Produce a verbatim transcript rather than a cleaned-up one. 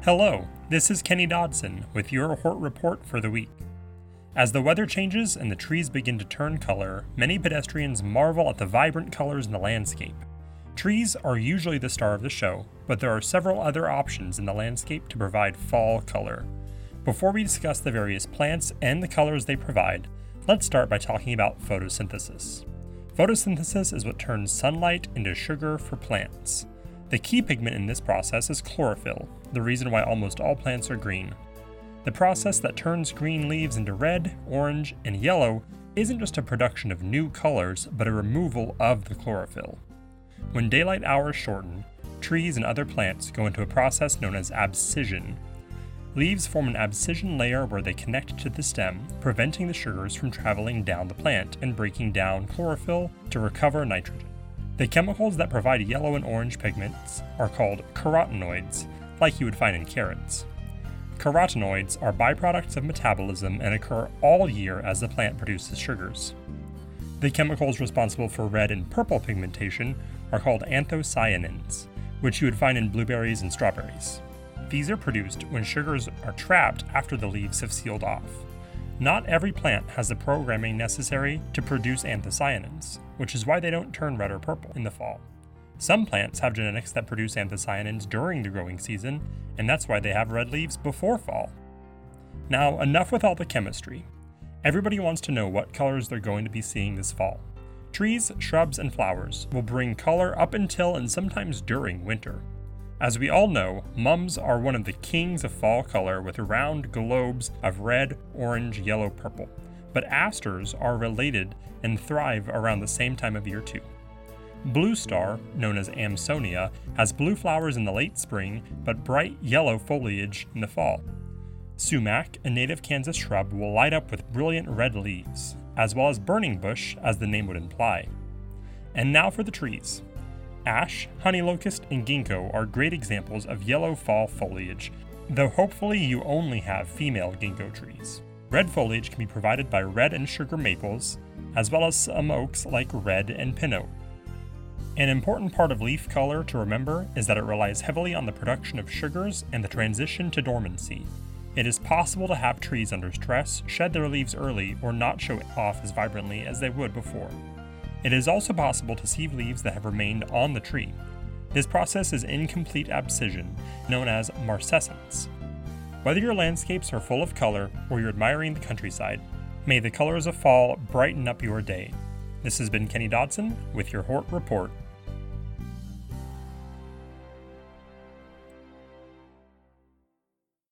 Hello, this is Kenny Dodson with your Hort Report for the week. As the weather changes and the trees begin to turn color, many pedestrians marvel at the vibrant colors in the landscape. Trees are usually the star of the show, but there are several other options in the landscape to provide fall color. Before we discuss the various plants and the colors they provide, let's start by talking about photosynthesis. Photosynthesis is what turns sunlight into sugar for plants. The key pigment in this process is chlorophyll, the reason why almost all plants are green. The process that turns green leaves into red, orange, and yellow isn't just a production of new colors, but a removal of the chlorophyll. When daylight hours shorten, trees and other plants go into a process known as abscission. Leaves form an abscission layer where they connect to the stem, preventing the sugars from traveling down the plant and breaking down chlorophyll to recover nitrogen. The chemicals that provide yellow and orange pigments are called carotenoids, like you would find in carrots. Carotenoids are byproducts of metabolism and occur all year as the plant produces sugars. The chemicals responsible for red and purple pigmentation are called anthocyanins, which you would find in blueberries and strawberries. These are produced when sugars are trapped after the leaves have sealed off. Not every plant has the programming necessary to produce anthocyanins, which is why they don't turn red or purple in the fall. Some plants have genetics that produce anthocyanins during the growing season, and that's why they have red leaves before fall. Now, enough with all the chemistry. Everybody wants to know what colors they're going to be seeing this fall. Trees, shrubs, and flowers will bring color up until and sometimes during winter. As we all know, mums are one of the kings of fall color with round globes of red, orange, yellow, purple. But asters are related and thrive around the same time of year too. Blue star, known as Amsonia, has blue flowers in the late spring but bright yellow foliage in the fall. Sumac, a native Kansas shrub, will light up with brilliant red leaves, as well as burning bush, as the name would imply. And now for the trees. Ash, honey locust, and ginkgo are great examples of yellow fall foliage, though hopefully you only have female ginkgo trees. Red foliage can be provided by red and sugar maples, as well as some oaks like red and pin oak. An important part of leaf color to remember is that it relies heavily on the production of sugars and the transition to dormancy. It is possible to have trees under stress shed their leaves early or not show off as vibrantly as they would before. It is also possible to see leaves that have remained on the tree. This process is incomplete abscission, known as marcescence. Whether your landscapes are full of color or you're admiring the countryside, may the colors of fall brighten up your day. This has been Kenny Dodson with your Hort Report.